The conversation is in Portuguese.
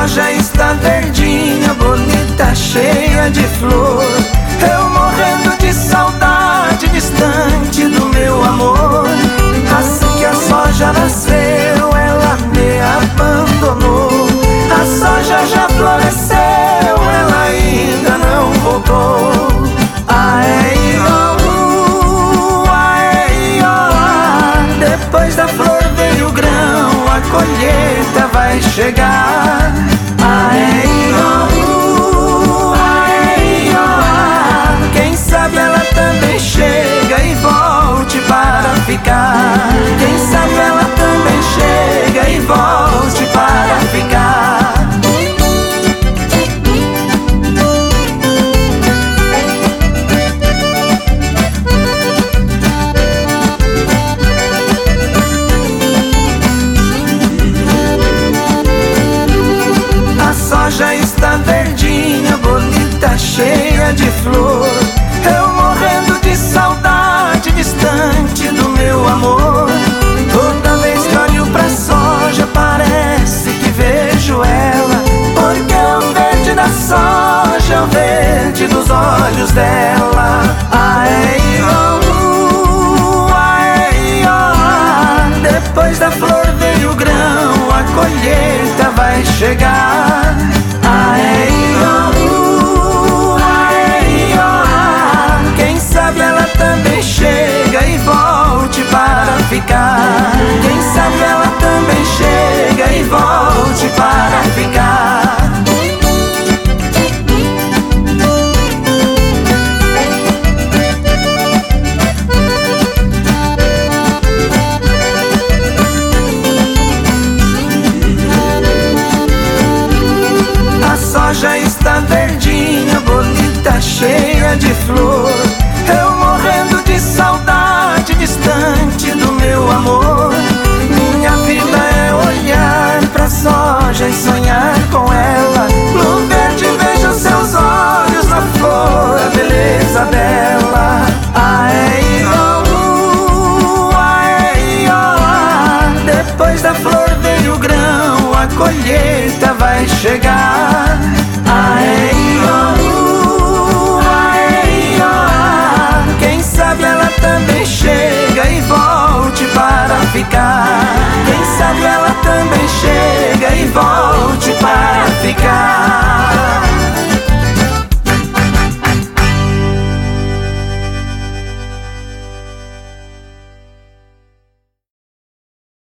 soja está verdinha, bonita, cheia de flor. Eu morrendo de saudade, distante do meu amor. Assim que a soja nasceu, ela me abandonou. A soja já floresceu, ela ainda não voltou. Aê, oh, aê, oh. Depois da flor vem o grão, a colheita vai chegar. Aê, oh, aê, oh. Quem sabe ela também chega e volte para ficar. Quem sabe ela também chega e volte para ficar. Já está verdinha, bonita, cheia de flor. Eu morrendo de saudade, distante do meu amor. Toda vez que olho pra soja, parece que vejo ela, porque o verde da soja é o verde dos olhos dela. Aê, oh, aê, oh. Depois da flor vem o grão, a colheita vai chegar. Aê, oh, aê, oh. Quem sabe ela também chega e volte para ficar. Quem sabe ela também chega e volte para ficar. Já está verdinha, bonita, cheia de flor. Eu morrendo de saudade, distante do meu amor. Minha vida é olhar pra soja e sonhar com ela. No verde vejo seus olhos, na flor a beleza dela. Aê, oh, aê, oh. Depois da flor vem o grão, a colheita